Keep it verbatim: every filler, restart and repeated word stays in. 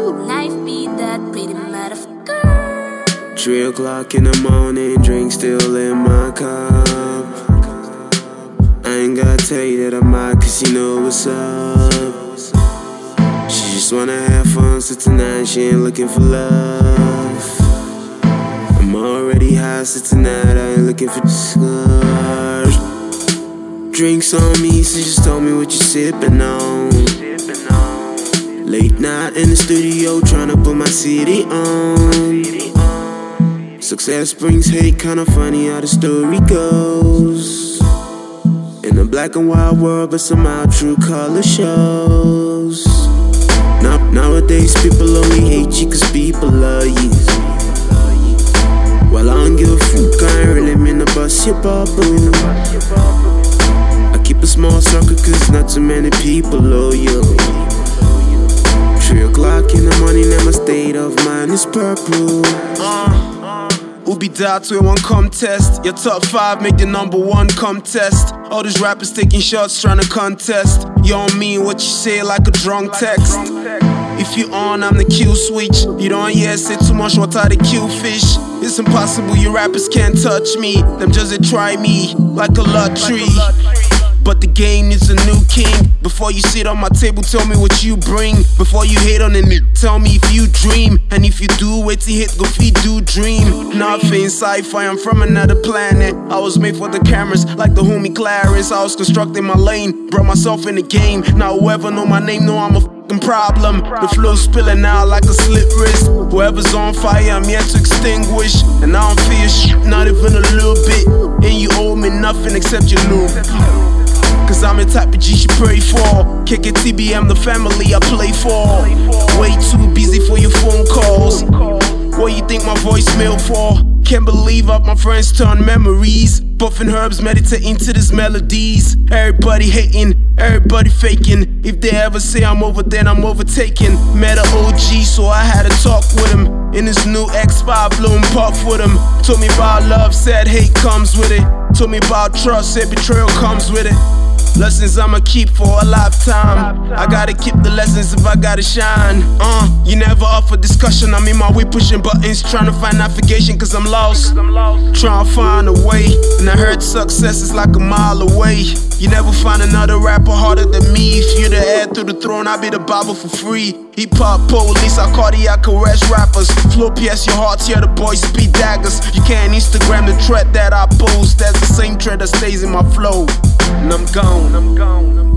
Life be that pretty motherfucker. Three o'clock in the morning, drink still in my cup. I ain't gotta tell you that I'm out, cause you know what's up. She just wanna have fun, so tonight she ain't looking for love. I'm already high, so tonight I ain't looking for scars. Drinks on me, so just tell me what you sippin' on. Late night in the studio, tryna put my city on. Success brings hate, kinda funny how the story goes. In a black and white world, but somehow true color shows. Now, nowadays people only hate you cause people love you. Well, I don't give a fuck, I ain't really mean to bust your bubble. I keep a small circle cause not too many people love you. Three o'clock in the morning and my state of mind is purple. uh, Who be down to it one contest? Your top five make the number one contest. All these rappers taking shots trying to contest. You don't mean what you say like a drunk text. If you on, I'm the kill switch. You don't hear say too much water to kill fish. It's impossible, you rappers can't touch me. Them just they try me like a lottery. But the game needs a new king. Before you sit on my table, tell me what you bring. Before you hate on it, tell me if you dream. And if you do, wait till hit, go feed, do dream. Nothing sci-fi, I'm from another planet. I was made for the cameras, like the homie Clarence. I was constructing my lane, brought myself in the game. Now whoever know my name know I'm a fucking problem. The flow spilling out like a slit wrist. Whoever's on fire, I'm yet to extinguish. And I don't feel shit, not even a little bit. And you owe me nothing except your loot. Cause I'm the type of G she pray for. K K T B, I'm the family I play for. Way too busy for your phone calls. What you think my voicemail for? Can't believe up my friends turn memories. Puffin' herbs, meditating to these melodies. Everybody hating, everybody faking. If they ever say I'm over, then I'm overtaken. Met a O G, so I had to talk with him. In his new X five, blowing puff with him. Told me about love, said hate comes with it. Told me about trust, said betrayal comes with it. Lessons I'ma keep for a lifetime. I gotta keep the lessons if I gotta shine. Uh, you never up for discussion. I'm in my way pushing buttons, trying to find navigation cause I'm lost. Trying to find a way. And I heard success is like a mile away. You never find another rapper harder than me. If you're the heir through the throne, I'll be the Bible for free. Hip hop police, I cardiac arrest rappers. Flow pierce your hearts, yeah, the boys speed daggers. You can't Instagram the threat that I post. That's the same thread that stays in my flow. And I'm gone, I'm gone.